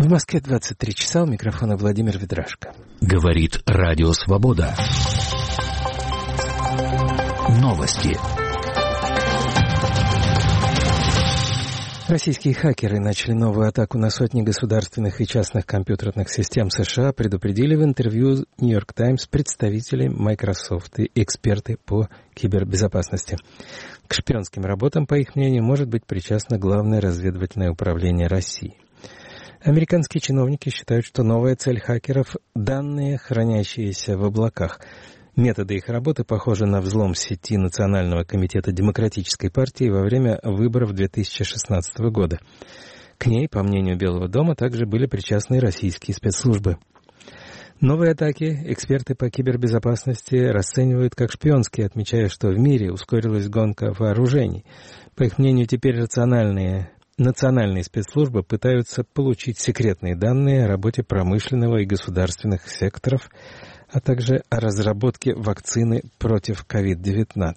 В Москве 23 часа, у микрофона Владимир Ведрашко. Говорит Радио Свобода. Новости. Российские хакеры начали новую атаку на сотни государственных и частных компьютерных систем США, предупредили в интервью New York Times представители Microsoft и эксперты по кибербезопасности. К шпионским работам, по их мнению, может быть причастно Главное разведывательное управление России. Американские чиновники считают, что новая цель хакеров – данные, хранящиеся в облаках. Методы их работы похожи на взлом сети Национального комитета Демократической партии во время выборов 2016 года. К ней, по мнению Белого дома, также были причастны российские спецслужбы. Новые атаки эксперты по кибербезопасности расценивают как шпионские, отмечая, что в мире ускорилась гонка вооружений. По их мнению, теперь национальные спецслужбы пытаются получить секретные данные о работе промышленного и государственных секторов, а также о разработке вакцины против COVID-19.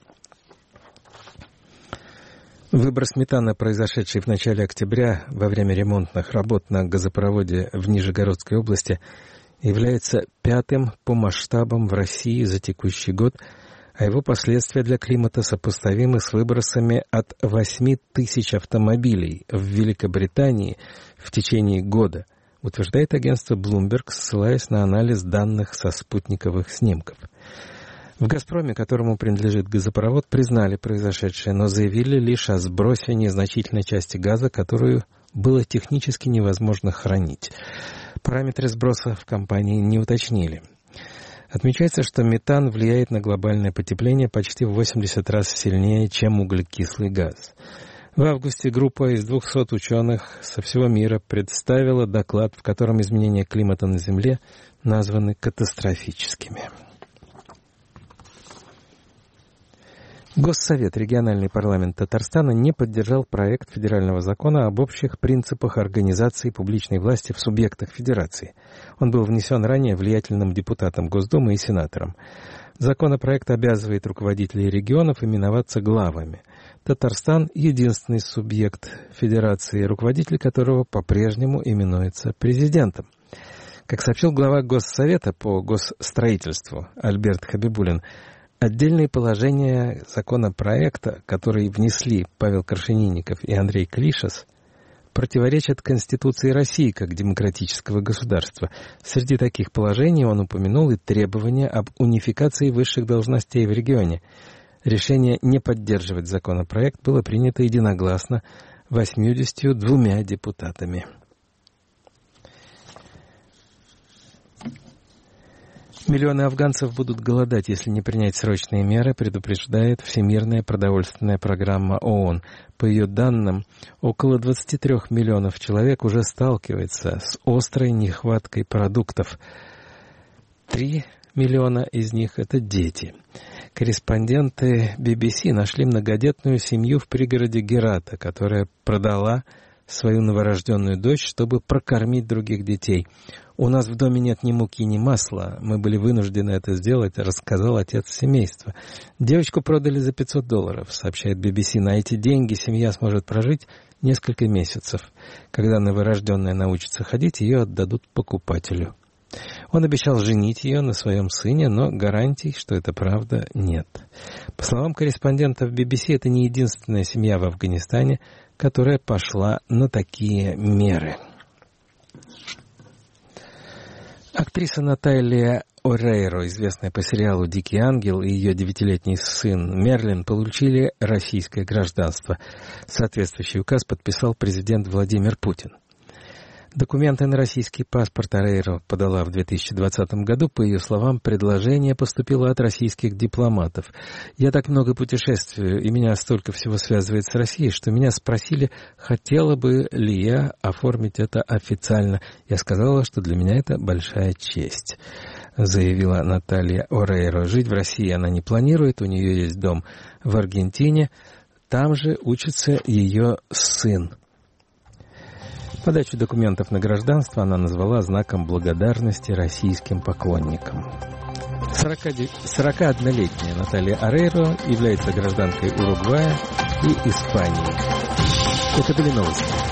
Выброс метана, произошедший в начале октября во время ремонтных работ на газопроводе в Нижегородской области, является пятым по масштабам в России за текущий год, а его последствия для климата сопоставимы с выбросами от 8 тысяч автомобилей в Великобритании в течение года, утверждает агентство Bloomberg, ссылаясь на анализ данных со спутниковых снимков. В «Газпроме», которому принадлежит газопровод, признали произошедшее, но заявили лишь о сбросе незначительной части газа, которую было технически невозможно хранить. Параметры сброса в компании не уточнили. Отмечается, что метан влияет на глобальное потепление почти в 80 раз сильнее, чем углекислый газ. В августе группа из 200 ученых со всего мира представила доклад, в котором изменения климата на Земле названы катастрофическими. Госсовет, региональный парламент Татарстана, не поддержал проект федерального закона об общих принципах организации публичной власти в субъектах федерации. Он был внесен ранее влиятельным депутатом Госдумы и сенатором. Законопроект обязывает руководителей регионов именоваться главами. Татарстан – единственный субъект федерации, руководитель которого по-прежнему именуется президентом. Как сообщил глава Госсовета по госстроительству Альберт Хабибулин, отдельные положения законопроекта, которые внесли Павел Крашенинников и Андрей Клишес, противоречат Конституции России как демократического государства. Среди таких положений он упомянул и требования об унификации высших должностей в регионе. Решение не поддерживать законопроект было принято единогласно 82 депутатами. Миллионы афганцев будут голодать, если не принять срочные меры, предупреждает Всемирная продовольственная программа ООН. По ее данным, около 23 миллионов человек уже сталкиваются с острой нехваткой продуктов. 3 миллиона из них – это дети. Корреспонденты BBC нашли многодетную семью в пригороде Герата, которая продала свою новорожденную дочь, чтобы прокормить других детей. «У нас в доме нет ни муки, ни масла. Мы были вынуждены это сделать», — рассказал отец семейства. «Девочку продали за $500, сообщает BBC. На эти деньги семья сможет прожить несколько месяцев. Когда новорожденная научится ходить, ее отдадут покупателю». Он обещал женить ее на своем сыне, но гарантий, что это правда, нет. По словам корреспондентов BBC, это не единственная семья в Афганистане, которая пошла на такие меры. Актриса Наталья Орейро, известная по сериалу «Дикий ангел», и ее 9-летний сын Мерлин получили российское гражданство. Соответствующий указ подписал президент Владимир Путин. Документы на российский паспорт Орейро подала в 2020 году. По ее словам, предложение поступило от российских дипломатов. «Я так много путешествую, и меня столько всего связывает с Россией, что меня спросили, хотела бы ли я оформить это официально. Я сказала, что для меня это большая честь», заявила Наталья Орейро. Жить в России она не планирует, у нее есть дом в Аргентине, там же учится ее сын. Подачу документов на гражданство она назвала знаком благодарности российским поклонникам. 41-летняя Наталья Орейро является гражданкой Уругвая и Испании. Это были новости.